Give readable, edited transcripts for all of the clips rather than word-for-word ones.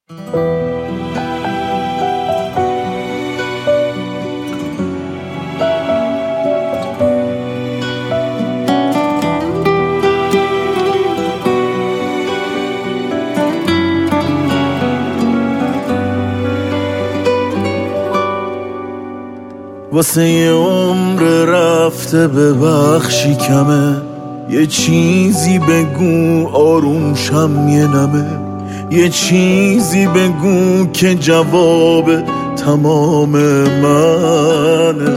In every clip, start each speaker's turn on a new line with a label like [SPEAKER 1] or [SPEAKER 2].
[SPEAKER 1] واسه یه عمر رفته ببخشی کمه، یه چیزی بگو آروم شم یه نمه، یه چیزی بگو که جواب تمام منه.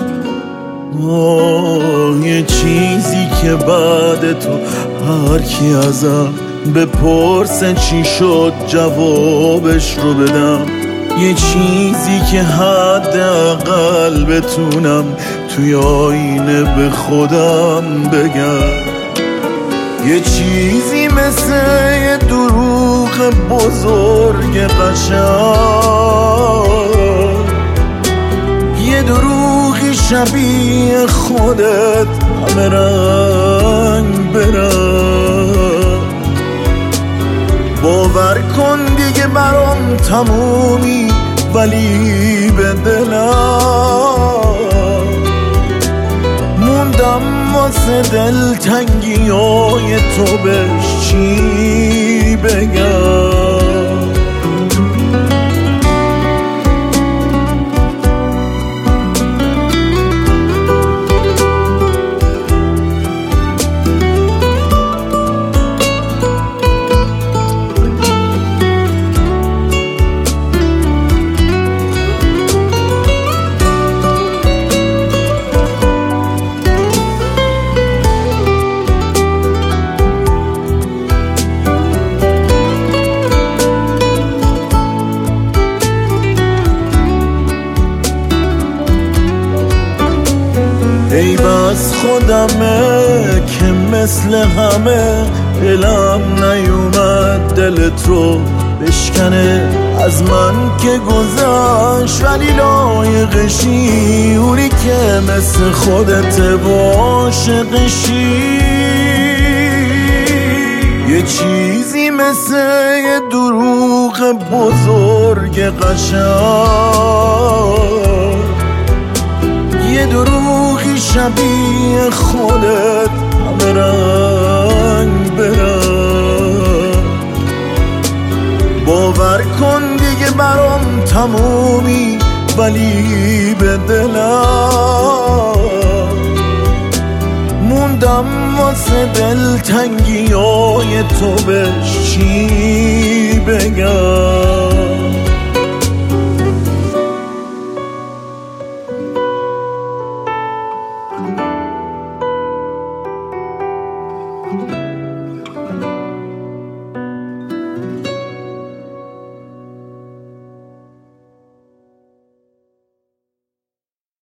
[SPEAKER 1] یه چیزی که بعد تو هر کی ازم بپرسه چی شد جوابش رو بدم، یه چیزی که حداقل بتونم توی آینه به خودم بگم، یه چیزی مثل یه دروغ بزرگ قشنگ، یه دروغی شبیه خودت همه رنگ برنگ. باور کن دیگه برام تمومی، ولی به دلم موندم واسه دلتنگیای تو بهش چی بگم. ای بس خودمه که مثل همه دلم نیومد دلت رو بشکنه، از من که گذشت ولی لایقشی، اونی که مثل خودت عاشقشی. یه چیزی مثل یه دروغ بزرگ قشنگ، یه دروغی شبیه خودت همه رنگ برنگ. باور کن دیگه برام تمومی، ولی به دلم موندم واسه دلتنگیای تو بهش چی بگم.